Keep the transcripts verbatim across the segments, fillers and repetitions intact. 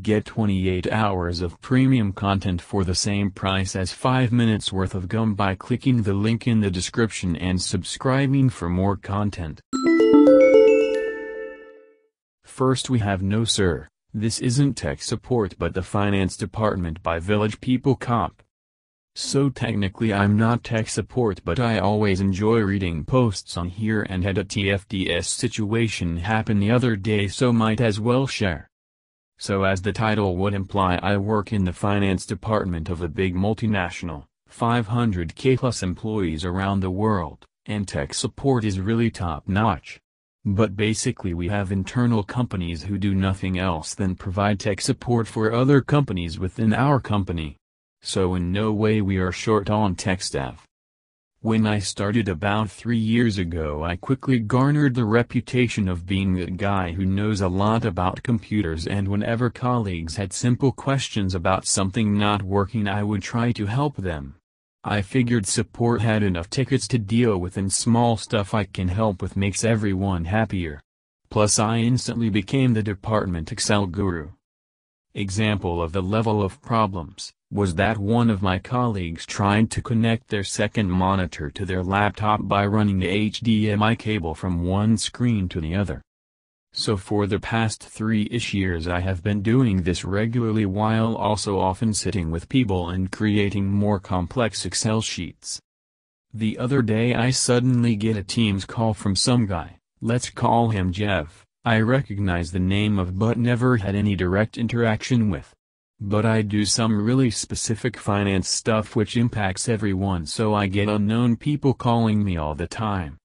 Get twenty-eight hours of premium content for the same price as five minutes worth of gum by clicking the link in the description and subscribing for more content. First we have No Sir, this isn't tech support but the finance department by Village People Cop. So technically I'm not tech support but I always enjoy reading posts on here and had a T F D S situation happen the other day so might as well share. So as the title would imply I work in the finance department of a big multinational, five hundred K plus employees around the world, and tech support is really top notch. But basically we have internal companies who do nothing else than provide tech support for other companies within our company. So in no way we are short on tech staff. When I started about three years ago I quickly garnered the reputation of being a guy who knows a lot about computers, and whenever colleagues had simple questions about something not working I would try to help them. I figured support had enough tickets to deal with and small stuff I can help with makes everyone happier. Plus I instantly became the department Excel guru. Example of the level of problems was that one of my colleagues tried to connect their second monitor to their laptop by running the H D M I cable from one screen to the other. So for the past three-ish years I have been doing this regularly while also often sitting with people and creating more complex Excel sheets. The other day I suddenly get a Teams call from some guy, let's call him Jeff, I recognize the name of but never had any direct interaction with. But I do some really specific finance stuff which impacts everyone, so I get unknown people calling me all the time.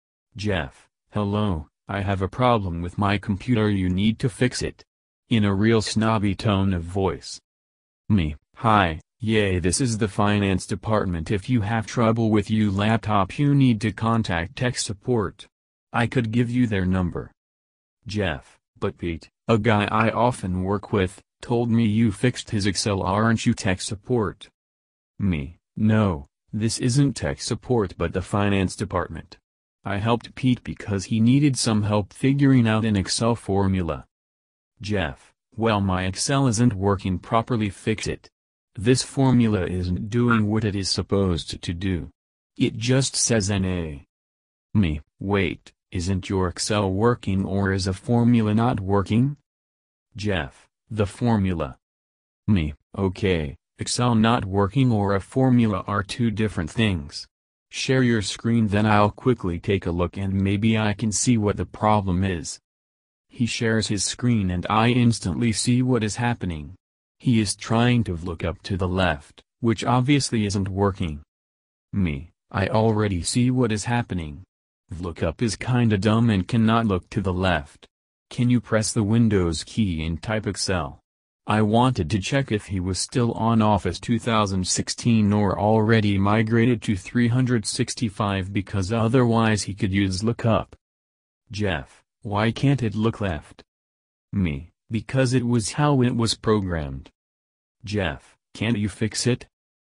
Jeff, hello. I have a problem with my computer, you need to fix it. In a real snobby tone of voice. Me, hi, yay, this is the finance department. If you have trouble with your laptop you need to contact tech support. I could give you their number. Jeff, but Pete, a guy I often work with, told me you fixed his Excel, aren't you tech support? Me, no, this isn't tech support but the finance department. I helped Pete because he needed some help figuring out an Excel formula. Jeff, well my Excel isn't working properly, fix it. This formula isn't doing what it is supposed to do. It just says N A. Me, wait, isn't your Excel working or is a formula not working? Jeff, the formula. Me, okay, Excel not working or a formula are two different things. Share your screen then I'll quickly take a look and maybe I can see what the problem is. He shares his screen and I instantly see what is happening. He is trying to look up to the left, which obviously isn't working. Me, I already see what is happening. VLOOKUP is kinda dumb and cannot look to the left. Can you press the Windows key and type Excel? I wanted to check if he was still on Office two thousand sixteen or already migrated to three sixty-five because otherwise he could use lookup. Jeff, why can't it look left? Me, because it was how it was programmed. Jeff, can't you fix it?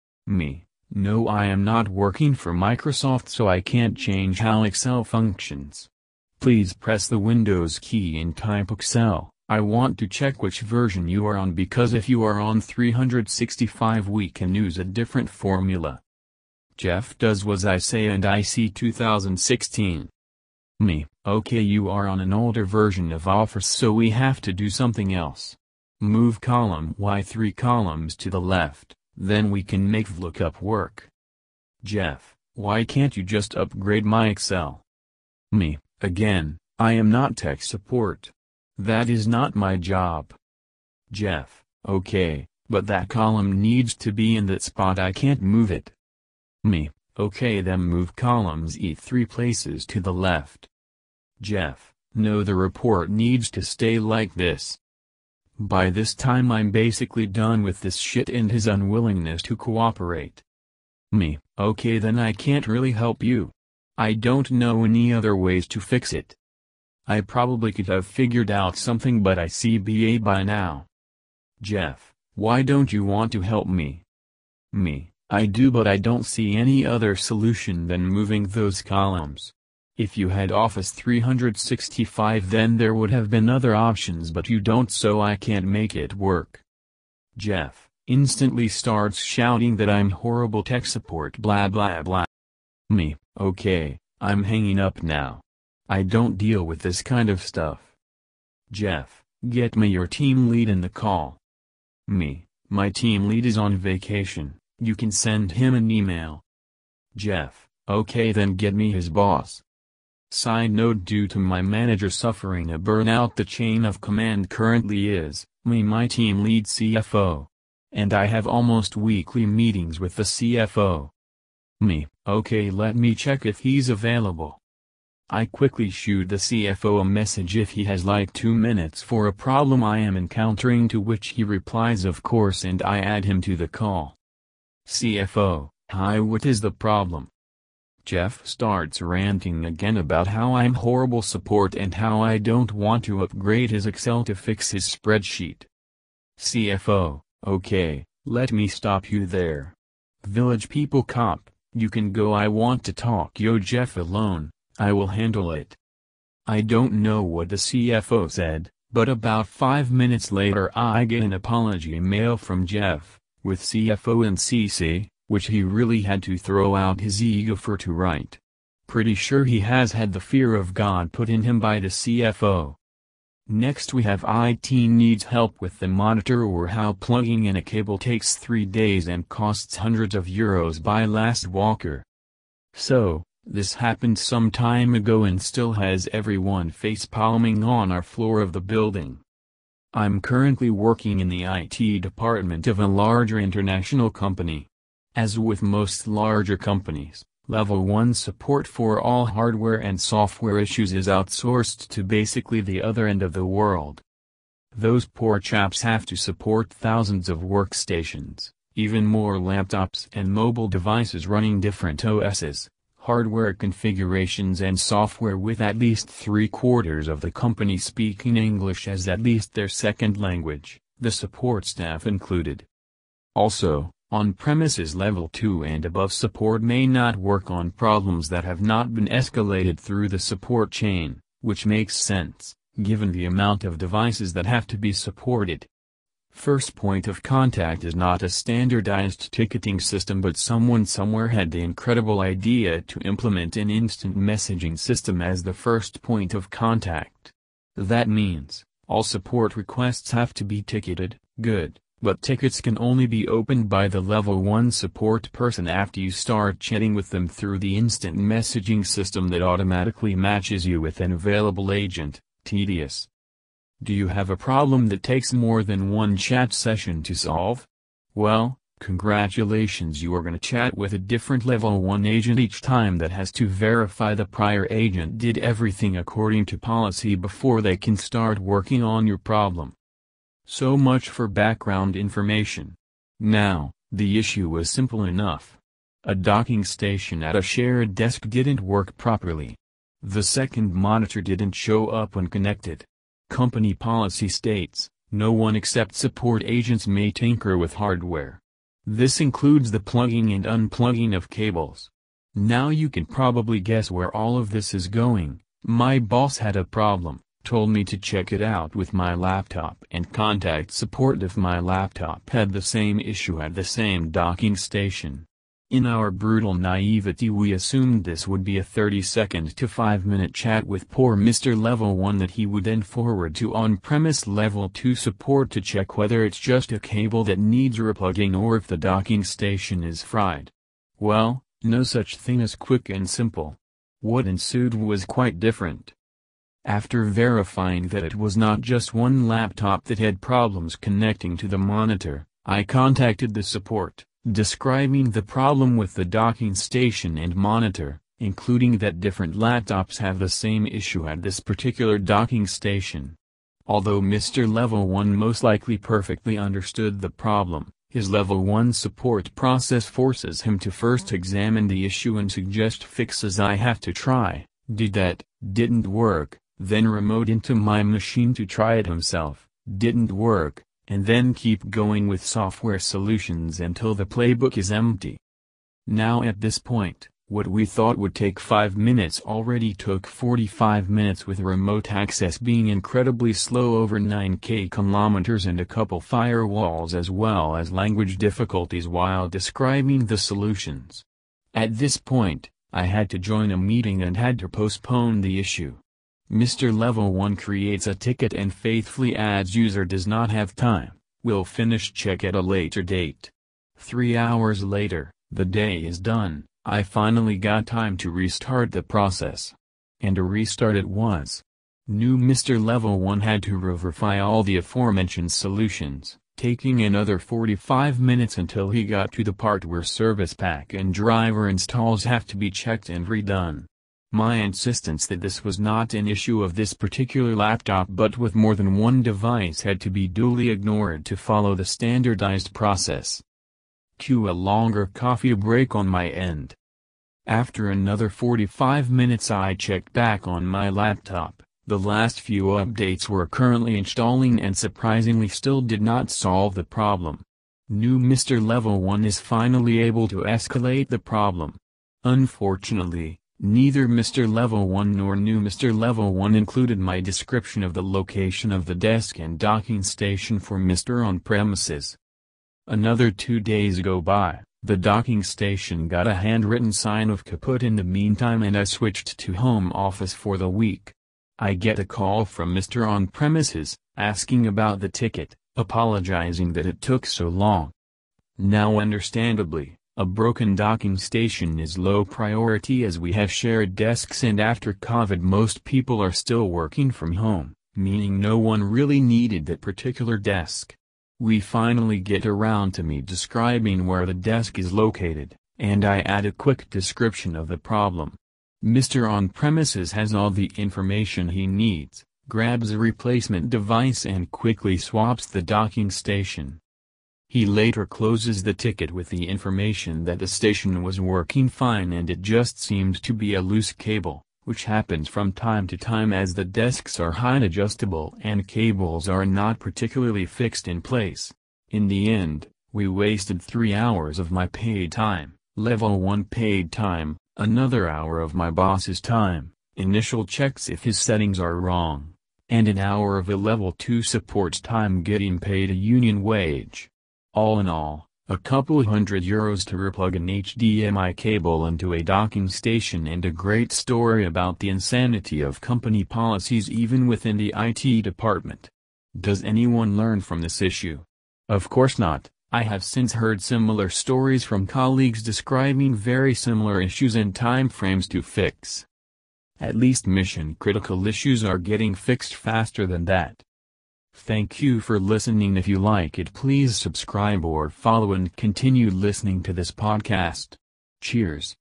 Me, no, I am not working for Microsoft so I can't change how Excel functions. Please press the Windows key and type Excel. I want to check which version you are on because if you are on three sixty-five we can use a different formula. Jeff does what I say and I see two thousand sixteen. Me, okay, you are on an older version of Office so we have to do something else. Move column Y three columns to the left, then we can make VLOOKUP work. Jeff, why can't you just upgrade my Excel? Me, again, I am not tech support. That is not my job. Jeff, okay, but that column needs to be in that spot, I can't move it. Me, okay, then move columns E three places to the left. Jeff, no, the report needs to stay like this. By this time I'm basically done with this shit and his unwillingness to cooperate. Me, okay, then I can't really help you. I don't know any other ways to fix it. I probably could have figured out something but I C B A by now. Jeff, why don't you want to help me? Me, I do but I don't see any other solution than moving those columns. If you had Office three sixty-five then there would have been other options, but you don't, so I can't make it work. Jeff instantly starts shouting that I'm horrible tech support blah blah blah. Me, okay, I'm hanging up now. I don't deal with this kind of stuff. Jeff, get me your team lead in the call. Me, my team lead is on vacation, you can send him an email. Jeff, okay then get me his boss. Side note, due to my manager suffering a burnout, the chain of command currently is, me my team lead C F O. And I have almost weekly meetings with the C F O. Me, okay let me check if he's available. I quickly shoot the C F O a message if he has like two minutes for a problem I am encountering, to which he replies of course, and I add him to the call. C F O, hi, what is the problem? Jeff starts ranting again about how I'm horrible support and how I don't want to upgrade his Excel to fix his spreadsheet. C F O, okay, let me stop you there. Village People Cop, you can go, I want to talk yo Jeff alone, I will handle it. I don't know what the C F O said, but about five minutes later I get an apology mail from Jeff, with C F O and C C, which he really had to throw out his ego for to write. Pretty sure he has had the fear of God put in him by the C F O. Next we have I T needs help with the monitor, or how plugging in a cable takes three days and costs hundreds of euros by Last Walker. So, this happened some time ago and still has everyone face-palming on our floor of the building. I'm currently working in the I T department of a larger international company. As with most larger companies, Level one support for all hardware and software issues is outsourced to basically the other end of the world. Those poor chaps have to support thousands of workstations, even more laptops and mobile devices running different O Ss, hardware configurations and software, with at least three quarters of the company speaking English as at least their second language, the support staff included. Also, on-premises level two and above support may not work on problems that have not been escalated through the support chain, which makes sense, given the amount of devices that have to be supported. First point of contact is not a standardized ticketing system, but someone somewhere had the incredible idea to implement an instant messaging system as the first point of contact. That means, all support requests have to be ticketed, good. But tickets can only be opened by the level one support person after you start chatting with them through the instant messaging system that automatically matches you with an available agent. Tedious. Do you have a problem that takes more than one chat session to solve? Well, congratulations, you are going to chat with a different level one agent each time that has to verify the prior agent did everything according to policy before they can start working on your problem. So much for background information. Now, the issue was simple enough. A docking station at a shared desk didn't work properly. The second monitor didn't show up when connected. Company policy states, no one except support agents may tinker with hardware. This includes the plugging and unplugging of cables. Now you can probably guess where all of this is going. My boss had a problem, told me to check it out with my laptop and contact support if my laptop had the same issue at the same docking station. In our brutal naivety we assumed this would be a thirty second to five minute chat with poor Mister Level one that he would then forward to on-premise Level two support to check whether it's just a cable that needs replugging or if the docking station is fried. Well, no such thing as quick and simple. What ensued was quite different. After verifying that it was not just one laptop that had problems connecting to the monitor, I contacted the support, describing the problem with the docking station and monitor, including that different laptops have the same issue at this particular docking station. Although Mister Level one most likely perfectly understood the problem, his Level one support process forces him to first examine the issue and suggest fixes. I have to try, did that, didn't work, then remote into my machine to try it himself, didn't work, and then keep going with software solutions until the playbook is empty. Now at this point, What we thought would take five minutes already took forty-five minutes, with remote access being incredibly slow over nine kilometers and a couple firewalls, as well as language difficulties while describing the solutions. At this point, I had to join a meeting and had to postpone the issue. Mister Level one creates a ticket and faithfully adds user does not have time, will finish check at a later date. Three hours later, the day is done. I finally got time to restart the process. And a restart it was. New Mister Level one had to verify all the aforementioned solutions, taking another forty-five minutes until he got to the part where service pack and driver installs have to be checked and redone. My insistence that this was not an issue of this particular laptop but with more than one device had to be duly ignored to follow the standardized process. Cue a longer coffee break on my end. After another forty-five minutes I checked back on my laptop. The last few updates were currently installing and surprisingly still did not solve the problem. New Mister Level one is finally able to escalate the problem. Unfortunately, neither Mister Level one nor new Mister Level one included my description of the location of the desk and docking station for Mister On-Premises. Another two days go by, the docking station got a handwritten sign of kaput in the meantime and I switched to home office for the week. I get a call from Mister On-Premises, asking about the ticket, apologizing that it took so long. Now understandably, a broken docking station is low priority as we have shared desks and after COVID most people are still working from home, meaning no one really needed that particular desk. We finally get around to me describing where the desk is located, and I add a quick description of the problem. Mister On-Premises has all the information he needs, grabs a replacement device and quickly swaps the docking station. He later closes the ticket with the information that the station was working fine and it just seemed to be a loose cable, which happens from time to time as the desks are height adjustable and cables are not particularly fixed in place. In the end, we wasted three hours of my paid time, Level one paid time, another hour of my boss's time, initial checks if his settings are wrong, and an hour of a Level two support's time getting paid a union wage. All in all, a couple hundred euros to replug an H D M I cable into a docking station and a great story about the insanity of company policies even within the I T department. Does anyone learn from this issue? Of course not. I have since heard similar stories from colleagues describing very similar issues and time frames to fix. At least mission-critical issues are getting fixed faster than that. Thank you for listening. If you like it, please subscribe or follow and continue listening to this podcast. Cheers.